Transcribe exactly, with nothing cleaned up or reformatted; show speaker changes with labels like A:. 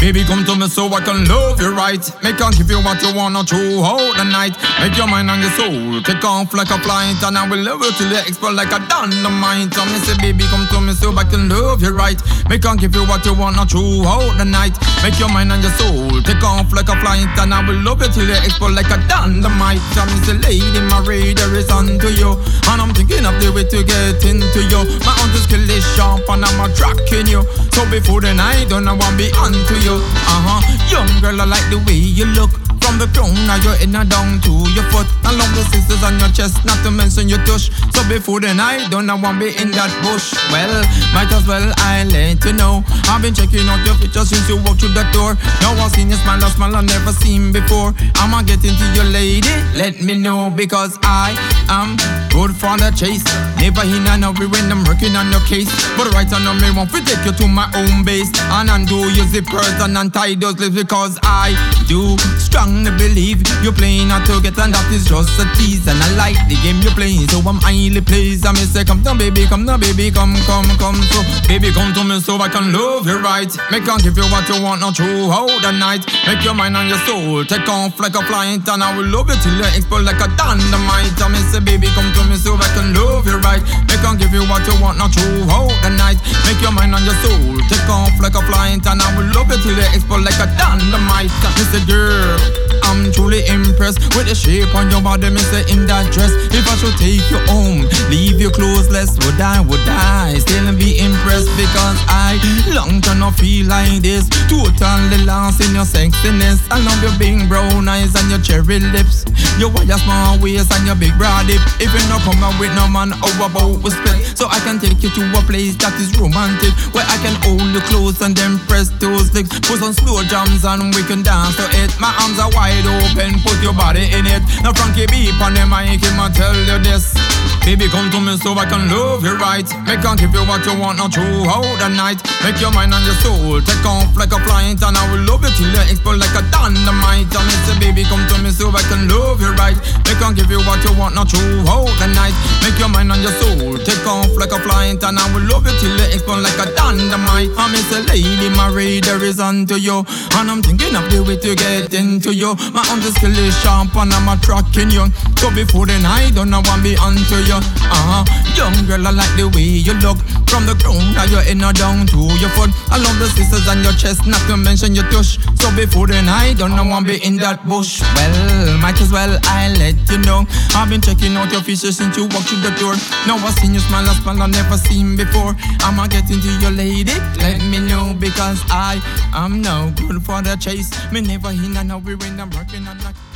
A: Baby, come to me so I can love you right. Make and give you what you wanna throughout the night. Make your mind and your soul take off like a flight, and I will love you till you explode like a dynamite. And me say, baby, come to me so I can love you right. Make and give you what you wanna throughout the night. Make your mind and your soul take off like a flight, and I will love you till you explode like a dynamite. And me say, lady, my radar is onto you, and I'm thinking of the way to get into you. My own skill is sharp and I'm a tracking you. So before the night done, I want be onto you. Uh-huh, young girl, I like the way you look. From the crown of your head down to your foot. I love the sisters on your chest, not to mention your tush. So before the night done, I want be in that bush. Well, might as well I let you know. I've been checking out your pictures since you walked through the door. Now I've seen you smile, a smile I've never seen before. I'ma get into your lady, let me know, because I am good for the chase. Never in and out when I'm working on your case. But right now me want to take you to my own base and undo your zippers and untie those lips, because I do strongly believe you're playing out to get, and that is just a tease. And I like the game you're playing, so I'm highly pleased. I may say, come down, baby, come down, baby, come, come, come. So, baby, come to me so I can love you right. Make and give you what you want, not throughout the night. Make your mind and your soul take off like a flight, and I will love you till you explode like a dynamite. I may say, baby, come to me so I can love you right. Make and give you what you want, not throughout the night. Make your mind and your soul take off like a flight, and I will love you till you explode like a dynamite. I say, girl, I'm truly impressed with the shape on your body, me say in that dress. If I should take you home, leave you clothesless, would I, would I still be impressed? Because I long to not feel like this, totally lost in your sexiness. I love your big brown eyes and your cherry lips, your wire small waist and your big broad hip. If you not come out with no man, how about we split? So I can take you to a place that is romantic, where I can hold you close and then press those lips. Put some slow jams and we can dance to it. My arms are wide open, put your body in it. Now Frankie beep on the mic, him a tell you this. Baby, come to me so I can love you right. Make and give you what you want, not throughout the night. Make your mind and your soul take off like a flight, and I will love you till you explode like a dynamite. And me say, baby, come to me so I can love you right. Make and give you what you want, not throughout the night. Make your mind and your soul take off like a flight, and I will love you till you explode like a dynamite. And me say, lady, my radar is onto you, and I'm thinking of the way to get into you. My arms skill is sharp and I'm a tracking you. So before the night done, I want be onto you. Uh-huh, young girl, I like the way you look. From the crown of your head down to your foot. I love the sisters on your chest, not to mention your tush. So before the night done, I want be in that bush. Well, might as well I let you know. I've been checking out your features since you walked through the door. Now I've seen you smile, a smile I've never seen before. I'ma get into your lady, let me know, because I am now good for the chase. Me never in and out when I'm working on that.